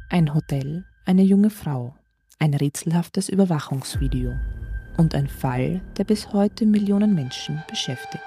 Ein Hotel, eine junge Frau, ein rätselhaftes Überwachungsvideo und ein Fall, der bis heute Millionen Menschen beschäftigt.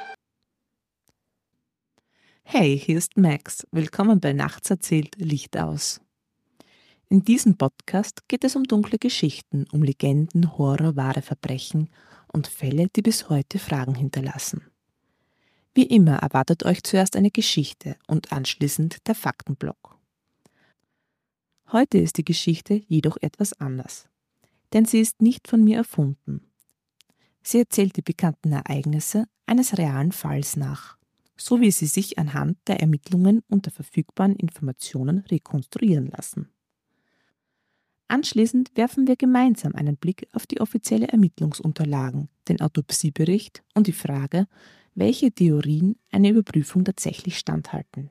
Hey, hier ist Max. Willkommen bei Nachts erzählt Licht aus. In diesem Podcast geht es um dunkle Geschichten, um Legenden, Horror, wahre Verbrechen und Fälle, die bis heute Fragen hinterlassen. Wie immer erwartet euch zuerst eine Geschichte und anschließend der Faktenblock. Heute ist die Geschichte jedoch etwas anders, denn sie ist nicht von mir erfunden. Sie erzählt die bekannten Ereignisse eines realen Falls nach, so wie sie sich anhand der Ermittlungen und der verfügbaren Informationen rekonstruieren lassen. Anschließend werfen wir gemeinsam einen Blick auf die offizielle Ermittlungsunterlagen, den Autopsiebericht und die Frage, welche Theorien eine Überprüfung tatsächlich standhalten.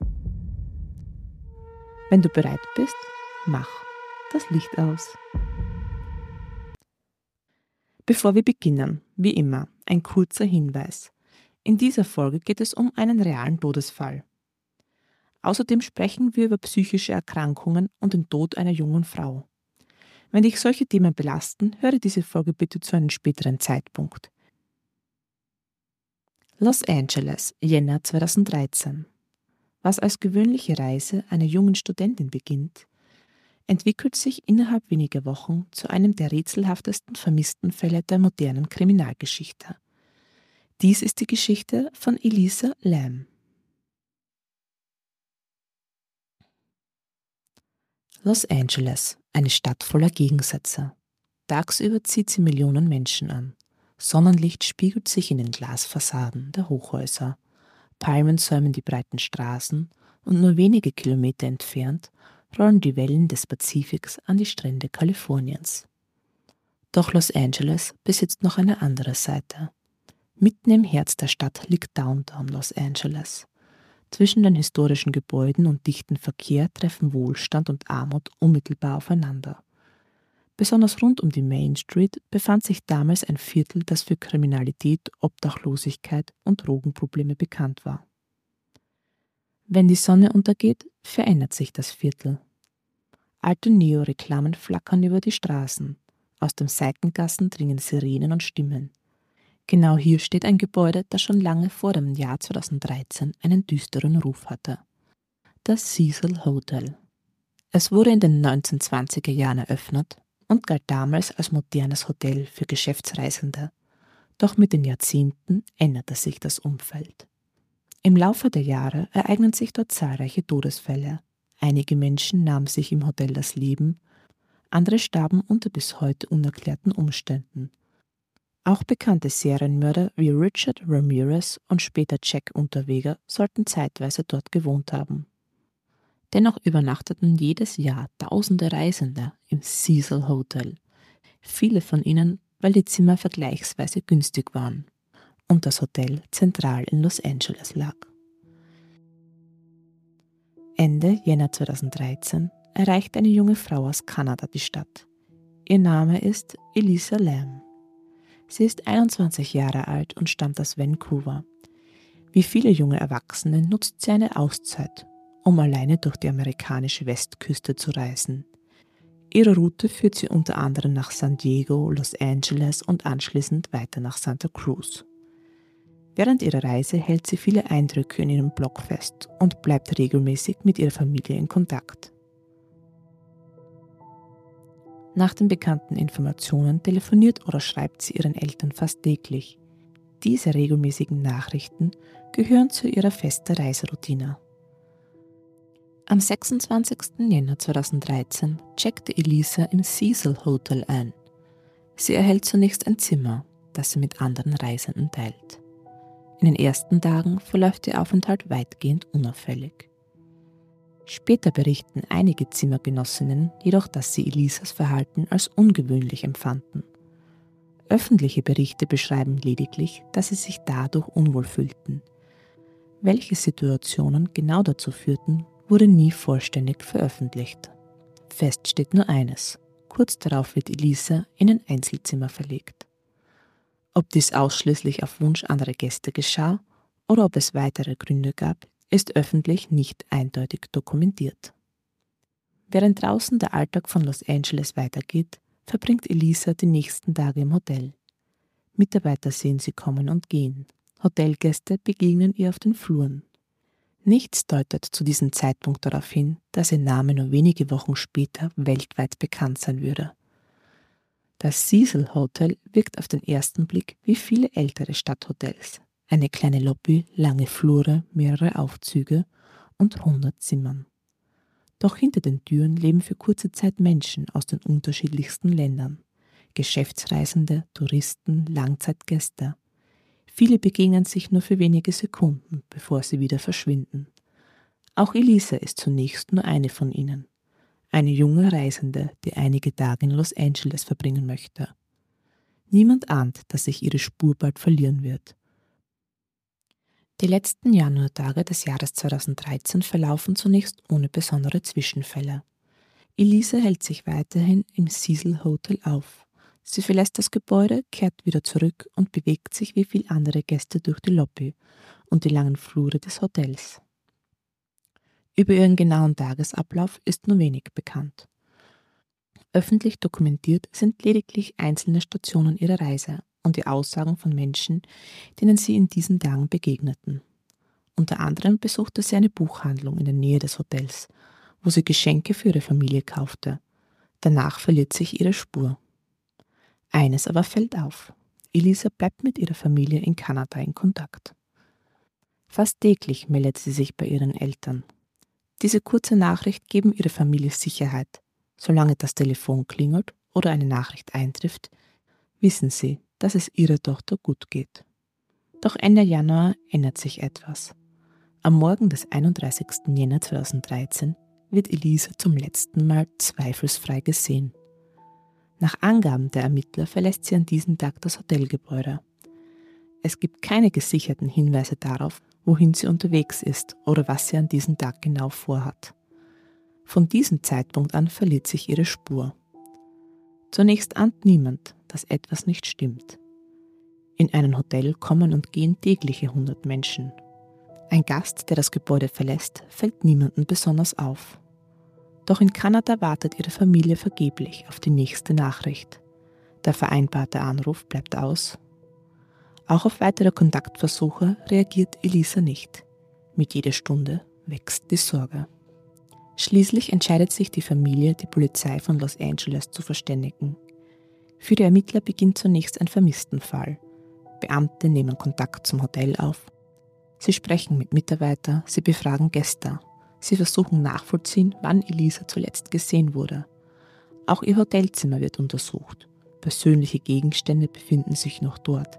Wenn du bereit bist, mach das Licht aus. Bevor wir beginnen, wie immer, ein kurzer Hinweis. In dieser Folge geht es um einen realen Todesfall. Außerdem sprechen wir über psychische Erkrankungen und den Tod einer jungen Frau. Wenn dich solche Themen belasten, höre diese Folge bitte zu einem späteren Zeitpunkt. Los Angeles, Jänner 2013. Was als gewöhnliche Reise einer jungen Studentin beginnt, entwickelt sich innerhalb weniger Wochen zu einem der rätselhaftesten vermissten Fälle der modernen Kriminalgeschichte. Dies ist die Geschichte von Elisa Lam. Los Angeles, eine Stadt voller Gegensätze. Tagsüber zieht sie Millionen Menschen an. Sonnenlicht spiegelt sich in den Glasfassaden der Hochhäuser. Palmen säumen die breiten Straßen und nur wenige Kilometer entfernt rollen die Wellen des Pazifiks an die Strände Kaliforniens. Doch Los Angeles besitzt noch eine andere Seite. Mitten im Herz der Stadt liegt Downtown Los Angeles. Zwischen den historischen Gebäuden und dichten Verkehr treffen Wohlstand und Armut unmittelbar aufeinander. Besonders rund um die Main Street befand sich damals ein Viertel, das für Kriminalität, Obdachlosigkeit und Drogenprobleme bekannt war. Wenn die Sonne untergeht, verändert sich das Viertel. Alte Neo-Reklamen flackern über die Straßen. Aus den Seitengassen dringen Sirenen und Stimmen. Genau hier steht ein Gebäude, das schon lange vor dem Jahr 2013 einen düsteren Ruf hatte. Das Cecil Hotel. Es wurde in den 1920er Jahren eröffnet und galt damals als modernes Hotel für Geschäftsreisende. Doch mit den Jahrzehnten änderte sich das Umfeld. Im Laufe der Jahre ereignen sich dort zahlreiche Todesfälle. Einige Menschen nahmen sich im Hotel das Leben, andere starben unter bis heute unerklärten Umständen. Auch bekannte Serienmörder wie Richard Ramirez und später Jack Unterweger sollten zeitweise dort gewohnt haben. Dennoch übernachteten jedes Jahr tausende Reisende im Cecil Hotel. Viele von ihnen, weil die Zimmer vergleichsweise günstig waren und das Hotel zentral in Los Angeles lag. Ende Jänner 2013 erreicht eine junge Frau aus Kanada die Stadt. Ihr Name ist Elisa Lam. Sie ist 21 Jahre alt und stammt aus Vancouver. Wie viele junge Erwachsene nutzt sie eine Auszeit, um alleine durch die amerikanische Westküste zu reisen. Ihre Route führt sie unter anderem nach San Diego, Los Angeles und anschließend weiter nach Santa Cruz. Während ihrer Reise hält sie viele Eindrücke in ihrem Blog fest und bleibt regelmäßig mit ihrer Familie in Kontakt. Nach den bekannten Informationen telefoniert oder schreibt sie ihren Eltern fast täglich. Diese regelmäßigen Nachrichten gehören zu ihrer festen Reiseroutine. Am 26. Jänner 2013 checkte Elisa im Cecil Hotel ein. Sie erhält zunächst ein Zimmer, das sie mit anderen Reisenden teilt. In den ersten Tagen verläuft ihr Aufenthalt weitgehend unauffällig. Später berichten einige Zimmergenossinnen jedoch, dass sie Elisas Verhalten als ungewöhnlich empfanden. Öffentliche Berichte beschreiben lediglich, dass sie sich dadurch unwohl fühlten. Welche Situationen genau dazu führten, wurde nie vollständig veröffentlicht. Fest steht nur eines: Kurz darauf wird Elisa in ein Einzelzimmer verlegt. Ob dies ausschließlich auf Wunsch anderer Gäste geschah oder ob es weitere Gründe gab, ist öffentlich nicht eindeutig dokumentiert. Während draußen der Alltag von Los Angeles weitergeht, verbringt Elisa die nächsten Tage im Hotel. Mitarbeiter sehen sie kommen und gehen. Hotelgäste begegnen ihr auf den Fluren. Nichts deutet zu diesem Zeitpunkt darauf hin, dass ihr Name nur wenige Wochen später weltweit bekannt sein würde. Das Cecil Hotel wirkt auf den ersten Blick wie viele ältere Stadthotels. Eine kleine Lobby, lange Flure, mehrere Aufzüge und 100 Zimmern. Doch hinter den Türen leben für kurze Zeit Menschen aus den unterschiedlichsten Ländern. Geschäftsreisende, Touristen, Langzeitgäste. Viele begegnen sich nur für wenige Sekunden, bevor sie wieder verschwinden. Auch Elisa ist zunächst nur eine von ihnen. Eine junge Reisende, die einige Tage in Los Angeles verbringen möchte. Niemand ahnt, dass sich ihre Spur bald verlieren wird. Die letzten Januartage des Jahres 2013 verlaufen zunächst ohne besondere Zwischenfälle. Elisa hält sich weiterhin im Cecil Hotel auf. Sie verlässt das Gebäude, kehrt wieder zurück und bewegt sich wie viele andere Gäste durch die Lobby und die langen Flure des Hotels. Über ihren genauen Tagesablauf ist nur wenig bekannt. Öffentlich dokumentiert sind lediglich einzelne Stationen ihrer Reise und die Aussagen von Menschen, denen sie in diesen Tagen begegneten. Unter anderem besuchte sie eine Buchhandlung in der Nähe des Hotels, wo sie Geschenke für ihre Familie kaufte. Danach verliert sich ihre Spur. Eines aber fällt auf. Elisa bleibt mit ihrer Familie in Kanada in Kontakt. Fast täglich meldet sie sich bei ihren Eltern. Diese kurze Nachricht geben ihrer Familie Sicherheit. Solange das Telefon klingelt oder eine Nachricht eintrifft, wissen sie, dass es ihrer Tochter gut geht. Doch Ende Januar ändert sich etwas. Am Morgen des 31. Jänner 2013 wird Elisa zum letzten Mal zweifelsfrei gesehen. Nach Angaben der Ermittler verlässt sie an diesem Tag das Hotelgebäude. Es gibt keine gesicherten Hinweise darauf, wohin sie unterwegs ist oder was sie an diesem Tag genau vorhat. Von diesem Zeitpunkt an verliert sich ihre Spur. Zunächst ahnt niemand, dass etwas nicht stimmt. In einem Hotel kommen und gehen tägliche 100 Menschen. Ein Gast, der das Gebäude verlässt, fällt niemandem besonders auf. Doch in Kanada wartet ihre Familie vergeblich auf die nächste Nachricht. Der vereinbarte Anruf bleibt aus. Auch auf weitere Kontaktversuche reagiert Elisa nicht. Mit jeder Stunde wächst die Sorge. Schließlich entscheidet sich die Familie, die Polizei von Los Angeles zu verständigen. Für die Ermittler beginnt zunächst ein Vermisstenfall. Beamte nehmen Kontakt zum Hotel auf. Sie sprechen mit Mitarbeitern, sie befragen Gäste. Sie versuchen nachvollziehen, wann Elisa zuletzt gesehen wurde. Auch ihr Hotelzimmer wird untersucht. Persönliche Gegenstände befinden sich noch dort.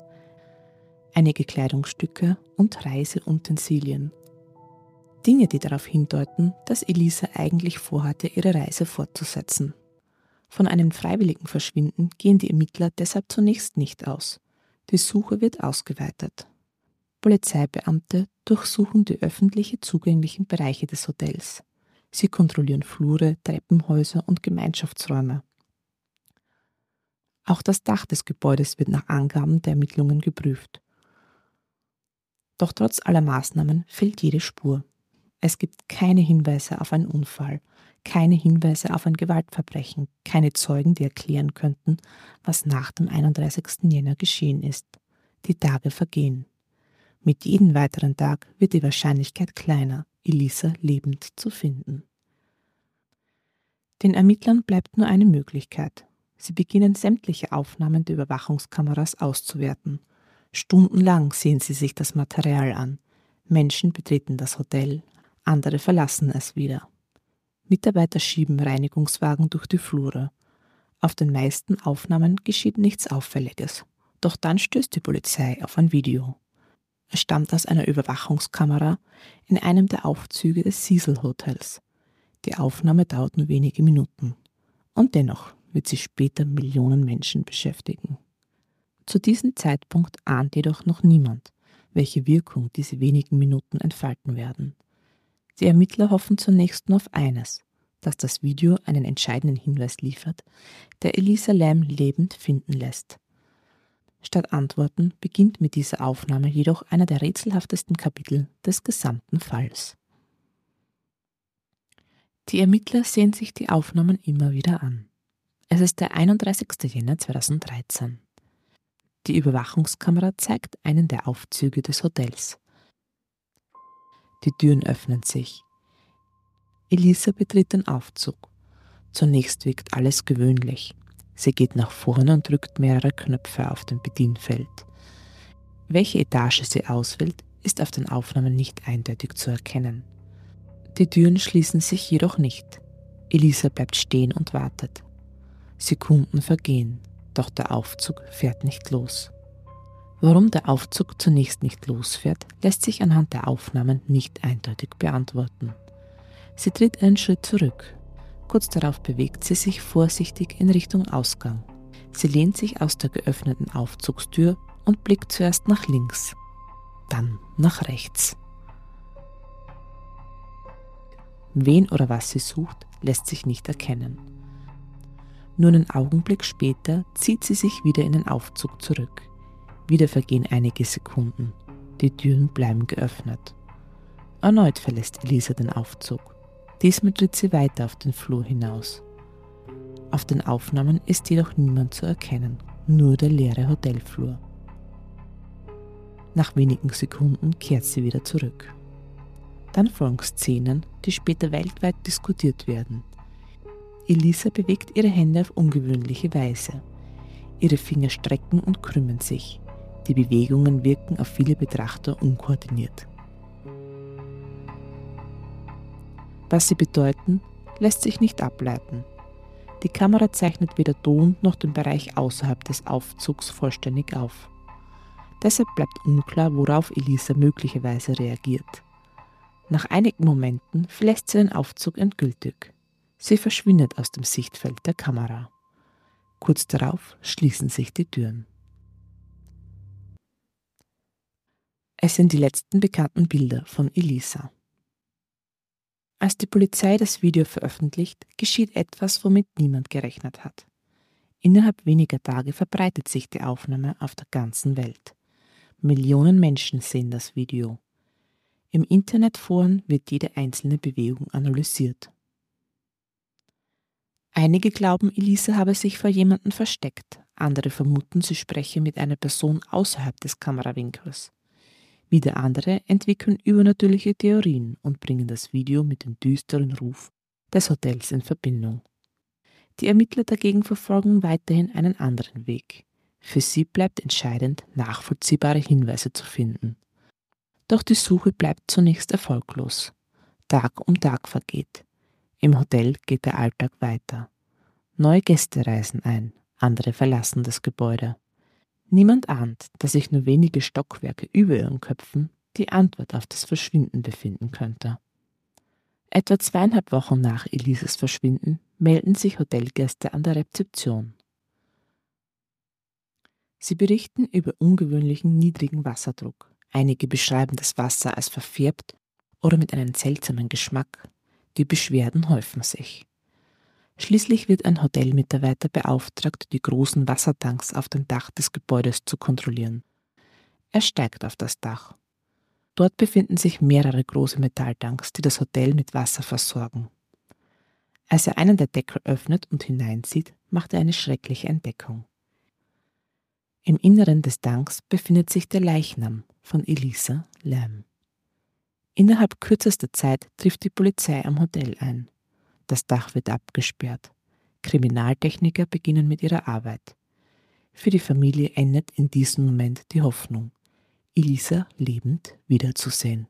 Einige Kleidungsstücke und Reiseutensilien. Dinge, die darauf hindeuten, dass Elisa eigentlich vorhatte, ihre Reise fortzusetzen. Von einem freiwilligen Verschwinden gehen die Ermittler deshalb zunächst nicht aus. Die Suche wird ausgeweitet. Polizeibeamte durchsuchen die öffentlich zugänglichen Bereiche des Hotels. Sie kontrollieren Flure, Treppenhäuser und Gemeinschaftsräume. Auch das Dach des Gebäudes wird nach Angaben der Ermittlungen geprüft. Doch trotz aller Maßnahmen fehlt jede Spur. Es gibt keine Hinweise auf einen Unfall, keine Hinweise auf ein Gewaltverbrechen, keine Zeugen, die erklären könnten, was nach dem 31. Jänner geschehen ist. Die Tage vergehen. Mit jedem weiteren Tag wird die Wahrscheinlichkeit kleiner, Elisa lebend zu finden. Den Ermittlern bleibt nur eine Möglichkeit. Sie beginnen sämtliche Aufnahmen der Überwachungskameras auszuwerten. Stundenlang sehen sie sich das Material an. Menschen betreten das Hotel, andere verlassen es wieder. Mitarbeiter schieben Reinigungswagen durch die Flure. Auf den meisten Aufnahmen geschieht nichts Auffälliges. Doch dann stößt die Polizei auf ein Video. Es stammt aus einer Überwachungskamera in einem der Aufzüge des Cecil Hotels. Die Aufnahme dauert nur wenige Minuten. Und dennoch wird sie später Millionen Menschen beschäftigen. Zu diesem Zeitpunkt ahnt jedoch noch niemand, welche Wirkung diese wenigen Minuten entfalten werden. Die Ermittler hoffen zunächst nur auf eines, dass das Video einen entscheidenden Hinweis liefert, der Elisa Lam lebend finden lässt. Statt Antworten beginnt mit dieser Aufnahme jedoch einer der rätselhaftesten Kapitel des gesamten Falls. Die Ermittler sehen sich die Aufnahmen immer wieder an. Es ist der 31. Jänner 2013. Die Überwachungskamera zeigt einen der Aufzüge des Hotels. Die Türen öffnen sich. Elisa betritt den Aufzug. Zunächst wirkt alles gewöhnlich. Sie geht nach vorne und drückt mehrere Knöpfe auf dem Bedienfeld. Welche Etage sie auswählt, ist auf den Aufnahmen nicht eindeutig zu erkennen. Die Türen schließen sich jedoch nicht. Elisa bleibt stehen und wartet. Sekunden vergehen, doch der Aufzug fährt nicht los. Warum der Aufzug zunächst nicht losfährt, lässt sich anhand der Aufnahmen nicht eindeutig beantworten. Sie tritt einen Schritt zurück. Kurz darauf bewegt sie sich vorsichtig in Richtung Ausgang. Sie lehnt sich aus der geöffneten Aufzugstür und blickt zuerst nach links, dann nach rechts. Wen oder was sie sucht, lässt sich nicht erkennen. Nur einen Augenblick später zieht sie sich wieder in den Aufzug zurück. Wieder vergehen einige Sekunden. Die Türen bleiben geöffnet. Erneut verlässt Elisa den Aufzug. Diesmal tritt sie weiter auf den Flur hinaus. Auf den Aufnahmen ist jedoch niemand zu erkennen, nur der leere Hotelflur. Nach wenigen Sekunden kehrt sie wieder zurück. Dann folgen Szenen, die später weltweit diskutiert werden. Elisa bewegt ihre Hände auf ungewöhnliche Weise. Ihre Finger strecken und krümmen sich. Die Bewegungen wirken auf viele Betrachter unkoordiniert. Was sie bedeuten, lässt sich nicht ableiten. Die Kamera zeichnet weder Ton noch den Bereich außerhalb des Aufzugs vollständig auf. Deshalb bleibt unklar, worauf Elisa möglicherweise reagiert. Nach einigen Momenten verlässt sie den Aufzug endgültig. Sie verschwindet aus dem Sichtfeld der Kamera. Kurz darauf schließen sich die Türen. Es sind die letzten bekannten Bilder von Elisa. Als die Polizei das Video veröffentlicht, geschieht etwas, womit niemand gerechnet hat. Innerhalb weniger Tage verbreitet sich die Aufnahme auf der ganzen Welt. Millionen Menschen sehen das Video. Im Internetforen wird jede einzelne Bewegung analysiert. Einige glauben, Elisa habe sich vor jemandem versteckt, andere vermuten, sie spreche mit einer Person außerhalb des Kamerawinkels. Wieder andere entwickeln übernatürliche Theorien und bringen das Video mit dem düsteren Ruf des Hotels in Verbindung. Die Ermittler dagegen verfolgen weiterhin einen anderen Weg. Für sie bleibt entscheidend, nachvollziehbare Hinweise zu finden. Doch die Suche bleibt zunächst erfolglos. Tag um Tag vergeht. Im Hotel geht der Alltag weiter. Neue Gäste reisen ein, andere verlassen das Gebäude. Niemand ahnt, dass sich nur wenige Stockwerke über ihren Köpfen die Antwort auf das Verschwinden befinden könnte. Etwa 2,5 Wochen nach Elisas Verschwinden melden sich Hotelgäste an der Rezeption. Sie berichten über ungewöhnlichen niedrigen Wasserdruck. Einige beschreiben das Wasser als verfärbt oder mit einem seltsamen Geschmack. Die Beschwerden häufen sich. Schließlich wird ein Hotelmitarbeiter beauftragt, die großen Wassertanks auf dem Dach des Gebäudes zu kontrollieren. Er steigt auf das Dach. Dort befinden sich mehrere große Metalltanks, die das Hotel mit Wasser versorgen. Als er einen der Deckel öffnet und hineinsieht, macht er eine schreckliche Entdeckung. Im Inneren des Tanks befindet sich der Leichnam von Elisa Lam. Innerhalb kürzester Zeit trifft die Polizei am Hotel ein. Das Dach wird abgesperrt. Kriminaltechniker beginnen mit ihrer Arbeit. Für die Familie endet in diesem Moment die Hoffnung, Elisa lebend wiederzusehen.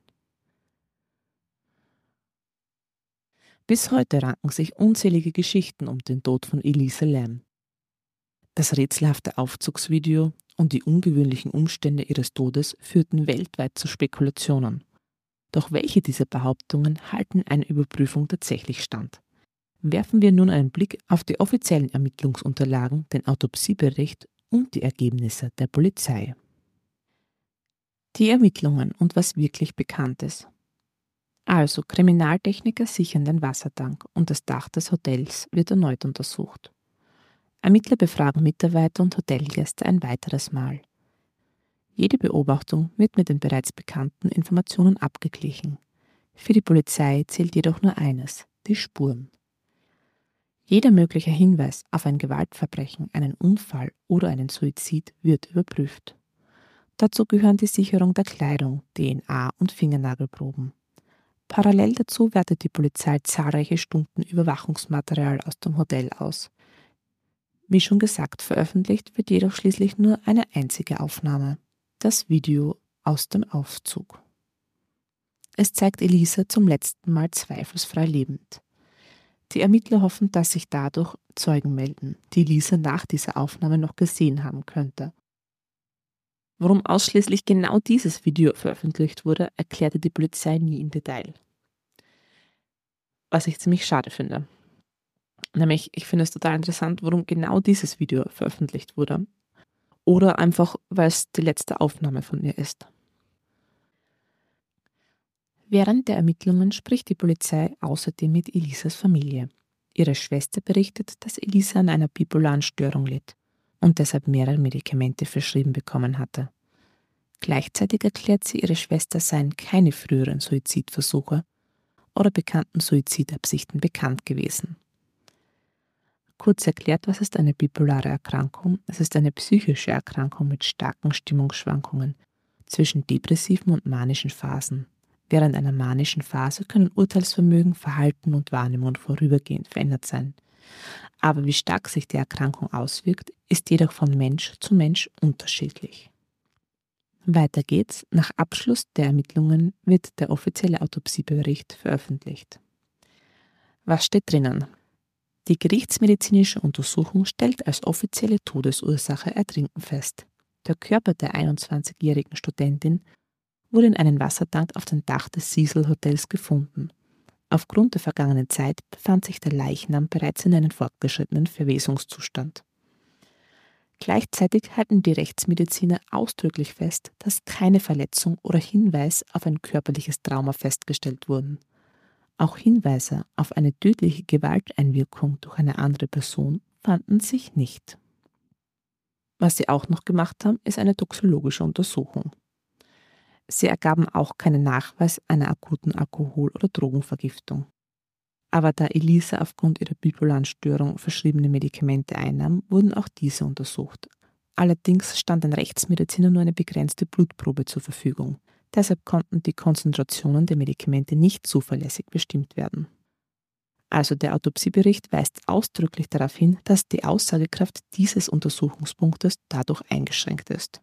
Bis heute ranken sich unzählige Geschichten um den Tod von Elisa Lam. Das rätselhafte Aufzugsvideo und die ungewöhnlichen Umstände ihres Todes führten weltweit zu Spekulationen. Doch welche dieser Behauptungen halten einer Überprüfung tatsächlich stand? Werfen wir nun einen Blick auf die offiziellen Ermittlungsunterlagen, den Autopsiebericht und die Ergebnisse der Polizei. Die Ermittlungen und was wirklich bekannt ist. Also, Kriminaltechniker sichern den Wassertank und das Dach des Hotels wird erneut untersucht. Ermittler befragen Mitarbeiter und Hotelgäste ein weiteres Mal. Jede Beobachtung wird mit den bereits bekannten Informationen abgeglichen. Für die Polizei zählt jedoch nur eines: die Spuren. Jeder mögliche Hinweis auf ein Gewaltverbrechen, einen Unfall oder einen Suizid wird überprüft. Dazu gehören die Sicherung der Kleidung, DNA und Fingernagelproben. Parallel dazu wertet die Polizei zahlreiche Stunden Überwachungsmaterial aus dem Hotel aus. Wie schon gesagt, veröffentlicht wird jedoch schließlich nur eine einzige Aufnahme, das Video aus dem Aufzug. Es zeigt Elisa zum letzten Mal zweifelsfrei lebend. Die Ermittler hoffen, dass sich dadurch Zeugen melden, die Elisa nach dieser Aufnahme noch gesehen haben könnte. Warum ausschließlich genau dieses Video veröffentlicht wurde, erklärte die Polizei nie im Detail. Was ich ziemlich schade finde. Nämlich, ich finde es total interessant, warum genau dieses Video veröffentlicht wurde. Oder einfach, weil es die letzte Aufnahme von ihr ist. Während der Ermittlungen spricht die Polizei außerdem mit Elisas Familie. Ihre Schwester berichtet, dass Elisa an einer bipolaren Störung litt und deshalb mehrere Medikamente verschrieben bekommen hatte. Gleichzeitig erklärt sie, ihre Schwester seien keine früheren Suizidversuche oder bekannten Suizidabsichten bekannt gewesen. Kurz erklärt, was ist eine bipolare Erkrankung? Es ist eine psychische Erkrankung mit starken Stimmungsschwankungen zwischen depressiven und manischen Phasen. Während einer manischen Phase können Urteilsvermögen, Verhalten und Wahrnehmung vorübergehend verändert sein. Aber wie stark sich die Erkrankung auswirkt, ist jedoch von Mensch zu Mensch unterschiedlich. Weiter geht's. Nach Abschluss der Ermittlungen wird der offizielle Autopsiebericht veröffentlicht. Was steht drinnen? Die gerichtsmedizinische Untersuchung stellt als offizielle Todesursache Ertrinken fest. Der Körper der 21-jährigen Studentin wurde in einem Wassertank auf dem Dach des Cecil Hotels gefunden. Aufgrund der vergangenen Zeit befand sich der Leichnam bereits in einem fortgeschrittenen Verwesungszustand. Gleichzeitig halten die Rechtsmediziner ausdrücklich fest, dass keine Verletzung oder Hinweis auf ein körperliches Trauma festgestellt wurden. Auch Hinweise auf eine tödliche Gewalteinwirkung durch eine andere Person fanden sich nicht. Was sie auch noch gemacht haben, ist eine toxologische Untersuchung. Sie ergaben auch keinen Nachweis einer akuten Alkohol- oder Drogenvergiftung. Aber da Elisa aufgrund ihrer bipolaren Störung verschriebene Medikamente einnahm, wurden auch diese untersucht. Allerdings stand den Rechtsmedizinern nur eine begrenzte Blutprobe zur Verfügung. Deshalb konnten die Konzentrationen der Medikamente nicht zuverlässig bestimmt werden. Also der Autopsiebericht weist ausdrücklich darauf hin, dass die Aussagekraft dieses Untersuchungspunktes dadurch eingeschränkt ist.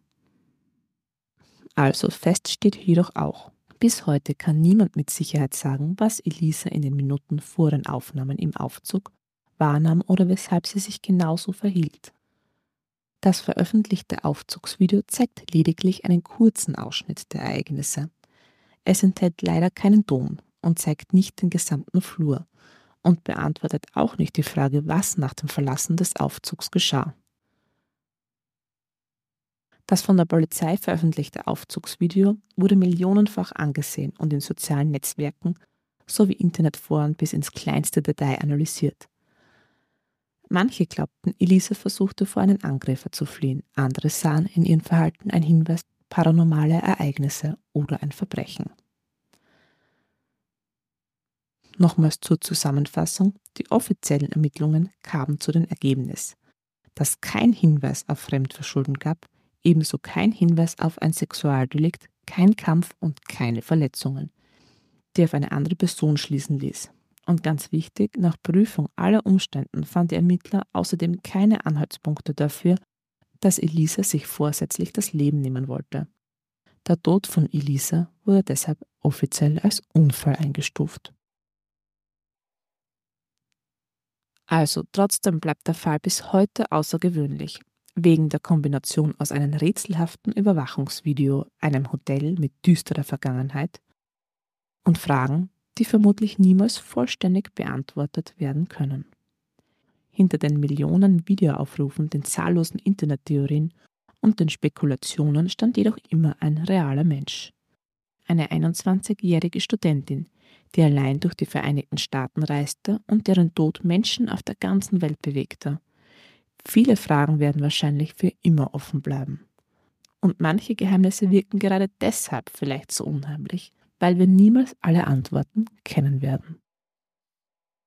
Also fest steht jedoch auch, bis heute kann niemand mit Sicherheit sagen, was Elisa in den Minuten vor den Aufnahmen im Aufzug wahrnahm oder weshalb sie sich genauso verhielt. Das veröffentlichte Aufzugsvideo zeigt lediglich einen kurzen Ausschnitt der Ereignisse. Es enthält leider keinen Ton und zeigt nicht den gesamten Flur und beantwortet auch nicht die Frage, was nach dem Verlassen des Aufzugs geschah. Das von der Polizei veröffentlichte Aufzugsvideo wurde millionenfach angesehen und in sozialen Netzwerken sowie Internetforen bis ins kleinste Detail analysiert. Manche glaubten, Elisa versuchte vor einem Angreifer zu fliehen, andere sahen in ihrem Verhalten einen Hinweis auf paranormale Ereignisse oder ein Verbrechen. Nochmals zur Zusammenfassung: Die offiziellen Ermittlungen kamen zu dem Ergebnis, dass kein Hinweis auf Fremdverschulden gab, ebenso kein Hinweis auf ein Sexualdelikt, kein Kampf und keine Verletzungen, die auf eine andere Person schließen ließ. Und ganz wichtig, nach Prüfung aller Umständen fanden die Ermittler außerdem keine Anhaltspunkte dafür, dass Elisa sich vorsätzlich das Leben nehmen wollte. Der Tod von Elisa wurde deshalb offiziell als Unfall eingestuft. Also trotzdem bleibt der Fall bis heute außergewöhnlich. Wegen der Kombination aus einem rätselhaften Überwachungsvideo, einem Hotel mit düsterer Vergangenheit und Fragen, die vermutlich niemals vollständig beantwortet werden können. Hinter den Millionen Videoaufrufen, den zahllosen Internettheorien und den Spekulationen stand jedoch immer ein realer Mensch. Eine 21-jährige Studentin, die allein durch die Vereinigten Staaten reiste und deren Tod Menschen auf der ganzen Welt bewegte. Viele Fragen werden wahrscheinlich für immer offen bleiben. Und manche Geheimnisse wirken gerade deshalb vielleicht so unheimlich, weil wir niemals alle Antworten kennen werden.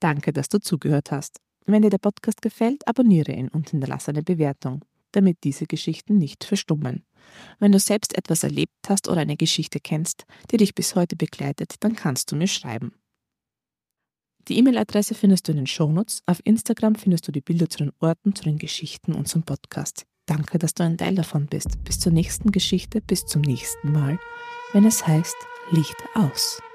Danke, dass du zugehört hast. Wenn dir der Podcast gefällt, abonniere ihn und hinterlasse eine Bewertung, damit diese Geschichten nicht verstummen. Wenn du selbst etwas erlebt hast oder eine Geschichte kennst, die dich bis heute begleitet, dann kannst du mir schreiben. Die E-Mail-Adresse findest du in den Shownotes. Auf Instagram findest du die Bilder zu den Orten, zu den Geschichten und zum Podcast. Danke, dass du ein Teil davon bist. Bis zur nächsten Geschichte, bis zum nächsten Mal, wenn es heißt Licht aus.